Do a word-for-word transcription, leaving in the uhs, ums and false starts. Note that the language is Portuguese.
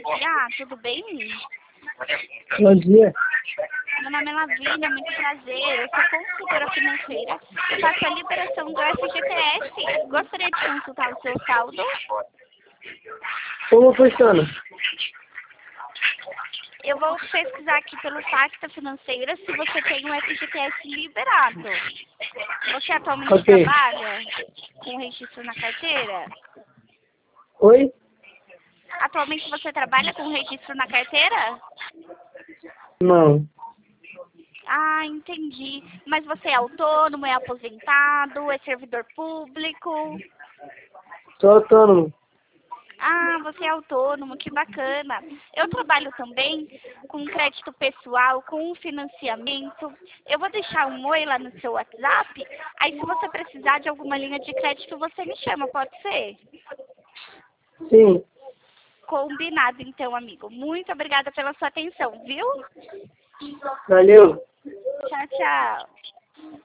dia, tudo bem? Bom dia. Meu nome é Lavínia, muito prazer. Eu sou consultora financeira. Eu faço a liberação do F G T S. Gostaria de consultar o seu saldo? Como funciona? Eu vou pesquisar aqui pelo Pacta Financeira se você tem um F G T S liberado. Você atualmente Ok. trabalha com registro na carteira? Oi? Atualmente você trabalha com registro na carteira? Não. Ah, entendi. Mas você é autônomo, é aposentado, é servidor público? Sou autônomo. Ah, você é autônomo, que bacana. Eu trabalho também com crédito pessoal, com financiamento. Eu vou deixar um oi lá no seu WhatsApp. Aí se você precisar de alguma linha de crédito, você me chama, pode ser? Sim. Combinado então, amigo. Muito obrigada pela sua atenção, viu? Valeu. Tchau, tchau.